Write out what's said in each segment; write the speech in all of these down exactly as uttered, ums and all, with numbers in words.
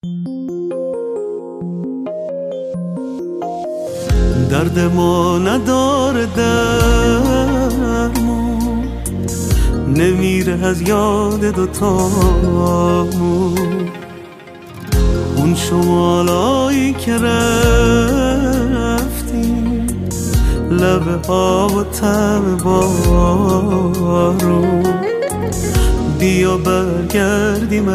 درد ما نداره درمون، نمیره از یاد دوتامون. اون شمالایی که رفتیم، لبه ها و طعم بارون، بیا برگردیم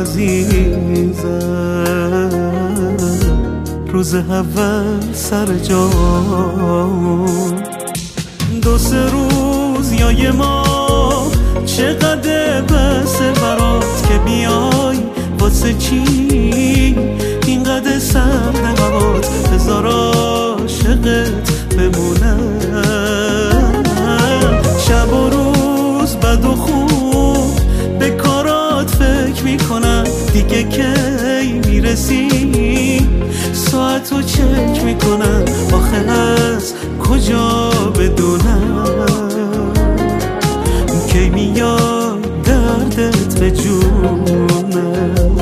عزیزم، روز اول سر جامون. دو سه روز یا یه ماه چقدر بسه برات که بیای، واسه چی اینقدر سرد هوات، بذار عاشقت بمونم. شب و روز بد و خوب به کارات فکر میکنم، دیگه کی میرسی ساعتو چک میکنم، آخه از کجا بدونم کی میاد دردت به جونم.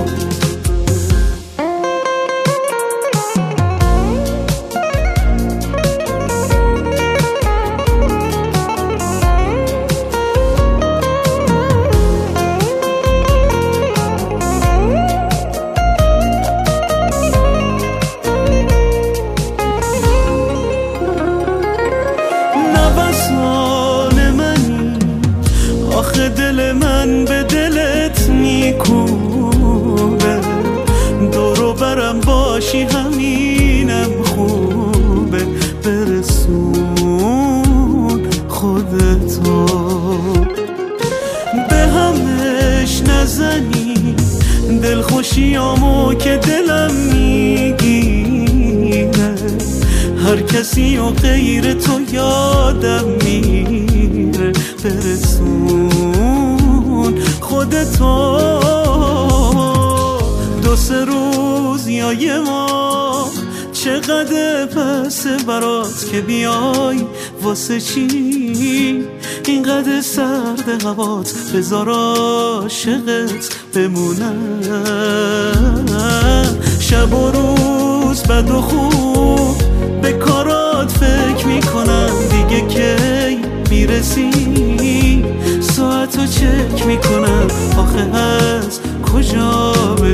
آخه دل من به دلت میکوبه، دورو برم باشی همینم خوبه. برسون خودتو به همش نزنی، دل خوشیامو که دلم میگیره، هر کسی و غیر تو یادم میره. برسون خودتو دو سه روز یا یه ماه چقدر پسه برات که بیای، واسه چی اینقدر سرد هوات، بذار عاشقت بمونم. شب و روز بد و خوب به کارات فکر میکنم، دیگه کی میرسی ساعتو چک میکنم، آخه از کجا